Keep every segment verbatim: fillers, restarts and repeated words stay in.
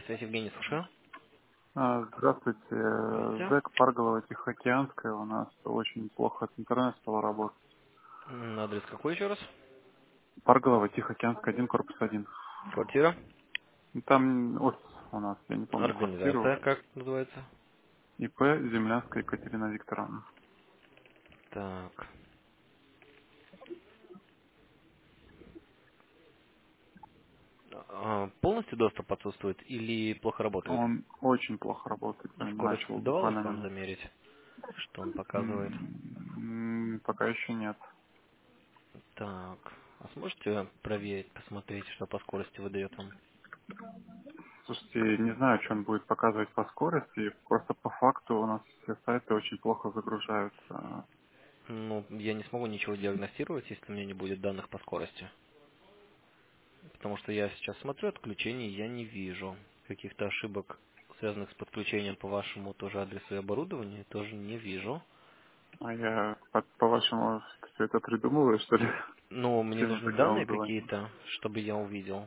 Связь Евгений, слушаю. А, Здравствуйте. Здравствуйте. ЗЭК Парголова Тихоокеанская. У нас очень плохо с интернет стало работать. М, Адрес какой еще раз? Парголова Тихоокеанская, один, корпус один. Квартира. Там офис у нас, я не помню квартиру. Организация как называется? ИП Землянская Екатерина Викторовна. Так. А, Полностью доступ отсутствует или плохо работает? Он очень плохо работает. Я Скорость начал удавалось буквально вам минут. замерить, что он показывает? М, Пока еще нет. Так. А сможете проверить, посмотреть, что по скорости выдает вам? Слушайте, не знаю, что он будет показывать по скорости. Просто по факту у нас все сайты очень плохо загружаются. Ну, я не смогу ничего диагностировать, если у меня не будет данных по скорости. Потому что я сейчас смотрю отключений, я не вижу каких-то ошибок, связанных с подключением по вашему тоже адресу и оборудованию, тоже не вижу. А я, по- по-вашему, все это придумываю, что ли? Но мне Сегодня нужны так я данные вам звоню. какие-то, чтобы я увидел.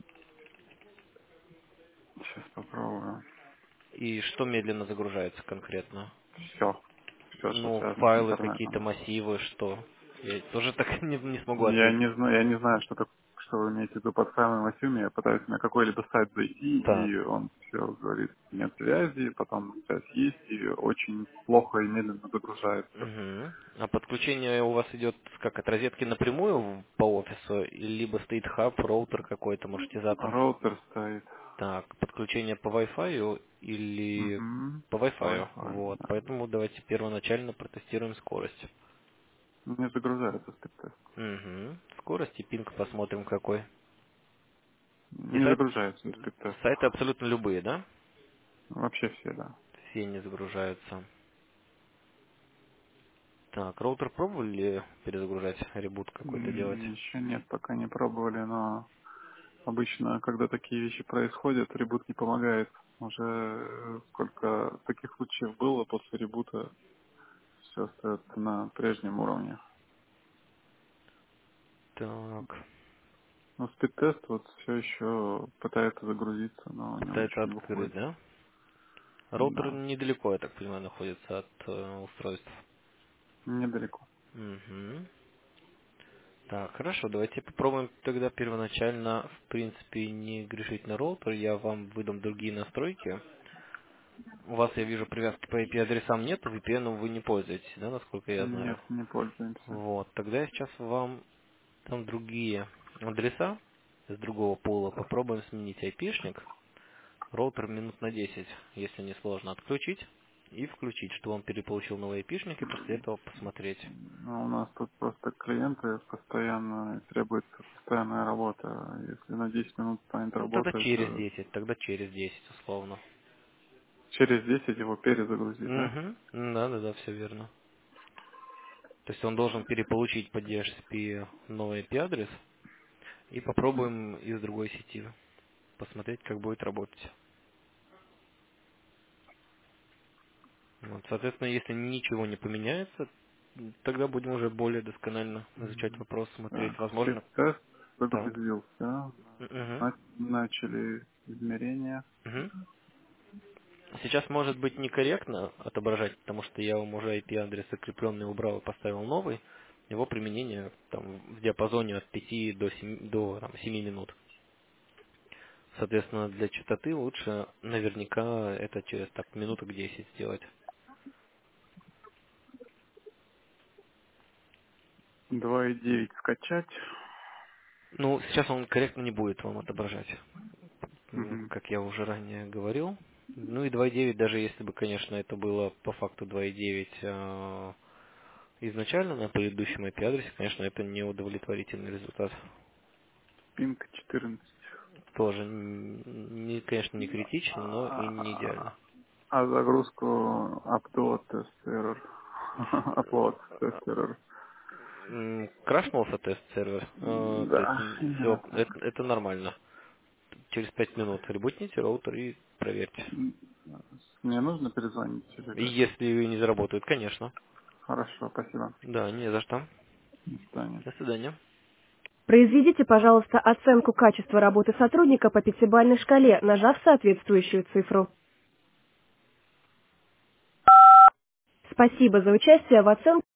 Сейчас попробую. И что медленно загружается конкретно? Все. Все, что Ну, связано с файлы, какие-то интернетом. массивы, что? Я тоже так не, не смогу Я ответить. не знаю, я не знаю, что так, что вы имеете в виду под файловым массивом. Я пытаюсь на какой-либо сайт зайти, Так. и он все говорит, нет связи, потом связь есть, и очень плохо и медленно загружается. Мгм. А подключение у вас идет как от розетки напрямую в- по офису, или либо стоит хаб, роутер какой-то, маршрутизатор? Роутер стоит. Так, подключение по Wi-Fi или Угу. по Wi-Fi. Wi-Fi, Вот, да. поэтому давайте первоначально протестируем скорость. Не загружается спидтест. Угу. Скорость и пинг посмотрим какой. И Не сайт, загружается спидтест. сайты абсолютно любые, да? Вообще все, да. Все не загружаются. Так, роутер пробовали перезагружать, ребут какой-то делать? Еще нет, пока не пробовали, но обычно, когда такие вещи происходят, ребут не помогает. Уже э, сколько таких случаев было, после ребута все остается на прежнем уровне. Так, Но спидтест вот все еще пытается загрузиться, но не пытается очень открыть, выходит. да? Роутер Да, недалеко, я так понимаю, находится от э, устройств. недалеко. Угу. Так, хорошо, давайте попробуем тогда первоначально, в принципе, не грешить на роутер. Я вам выдам другие настройки. У вас, я вижу, привязки по I P-адресам нету, V P N вы не пользуетесь, да, насколько я знаю? Нет, не пользуемся. Вот, тогда я сейчас вам там другие адреса с другого пула. Попробуем сменить айпишник. Роутер минут на десять, если не сложно, отключить и включить, чтобы он переполучил новый айпишник и после этого посмотреть. Но у нас тут просто клиенты постоянно, требуется постоянная работа. Если на десять минут станет Ну, тогда работать, через э, десять, тогда через десять, условно. через десять его перезагрузить, да? Угу. Да, да, да, все верно. То есть он должен переполучить по D H C P новый I P-адрес и попробуем из другой сети посмотреть, как будет работать. Вот, соответственно, если ничего не поменяется, м, тогда будем уже более досконально изучать вопрос, смотреть, Так, возможно. тест Так. загрузился. Угу. На- Начали измерения. Угу. Сейчас может быть некорректно отображать, потому что я вам уже I P-адрес закрепленный убрал и поставил новый. Его применение там, в диапазоне от пяти до семи до там, семи минут. Соответственно, для частоты лучше наверняка это через так минуток десять сделать. два и девять скачать. Ну, сейчас он корректно не будет вам отображать, м, Мгм. как я уже ранее говорил. Ну и два и девять, даже если бы, конечно, это было по факту два и девять э, изначально на предыдущем I P-адресе, конечно, это неудовлетворительный результат. Пинг четырнадцать. Тоже, н- не, конечно, не критично, но и не идеально. А, а загрузку upload тест error. Upload тест error. М, Крашнулся тест-сервер, э, то есть Да, именно все, так. это, это нормально. Через пять минут ребутните роутер и проверьте. М, Мне нужно перезвонить или И как? если не заработает, конечно. Хорошо, спасибо. Да, не за что. До свидания. До свидания. Произведите, пожалуйста, оценку качества работы сотрудника по пятибалльной шкале, нажав соответствующую цифру. Спасибо за участие в оценке.